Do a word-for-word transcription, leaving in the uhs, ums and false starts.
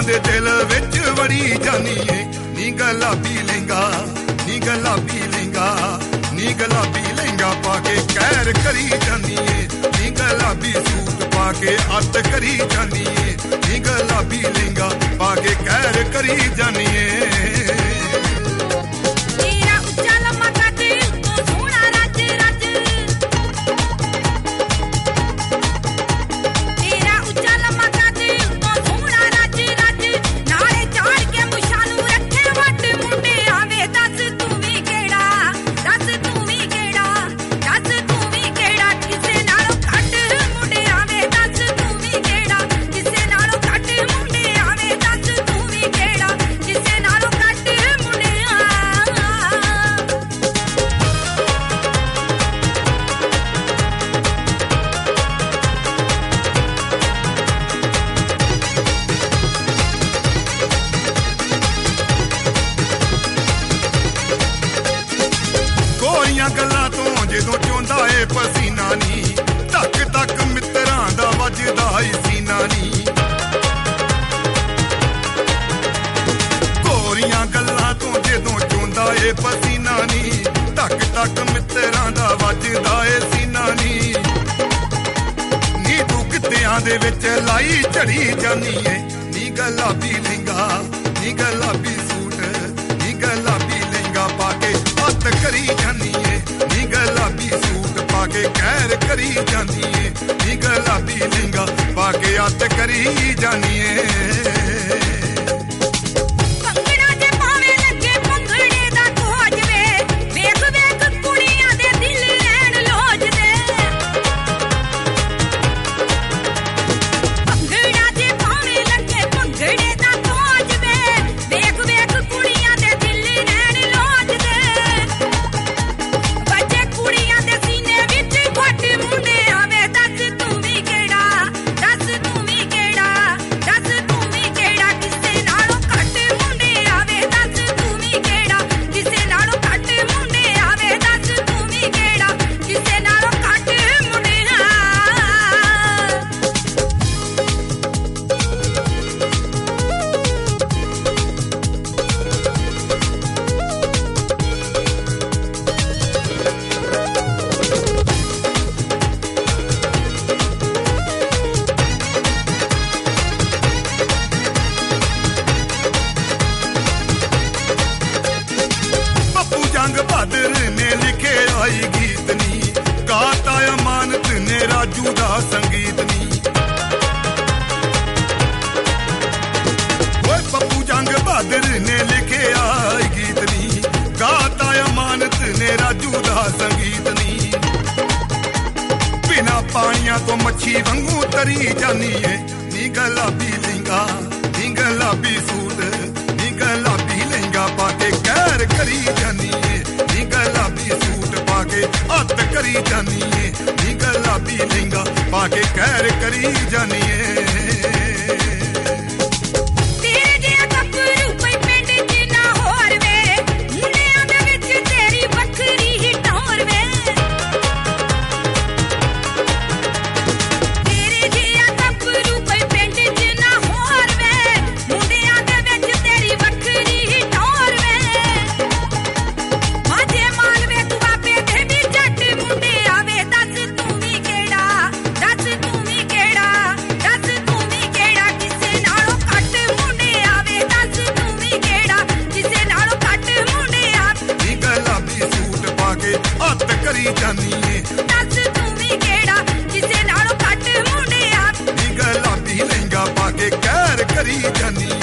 दे दिल विच वड़ी जानी है नी गुलाबी लहंगा नी गुलाबी लहंगा नी गुलाबी लहंगा पाके कहर करी जानी है नी गुलाबी सूट पाके अत करी जानी है नी गुलाबी लहंगा पाके कहर करी जानी है गल्लां तो जदों चोंदा ए पसीना नी तक तक मित्रां दा वजदा ही सीना नी गोरियां गल्लां तो जदों चोंदा ए पसीना नी तक तक मित्रां दा वजदा ए सीना नी नी तू कित्तियां दे विच लाई झड़ी जानी है नी गुलाबी लहंगा नी गुलाबी सूट नी गुलाबी लहंगा पाके हत्थ करी जानी है नी गुलाबी सूट पाके कहर करी जानी है नी गुलाबी लहंगा पाके हत्थ करी जानी है बहादुर ने लिखे आई गीत नी गाता अमानत ने राजू दा संगीत नी ओए पप्पू जंग बहादुर ने लिखे आई गीत नी गाता अमानत ने राजू दा संगीत नी बिना पानिया तो मच्छी वांगू तरी जानी है नी गुलाबी लहंगा नी गुलाबी सूट नी गुलाबी लहंगा पाके कहर करी जानी है नी गुलाबी सूट पाके हत्थ करी जानी है नी गुलाबी लहंगा पाके कहर करी जानी है करी जानी है दस तू भी केड़ा जिसे नालों घट मुंडे आ नी गुलाबी लहंगा पाके कहर करी जानी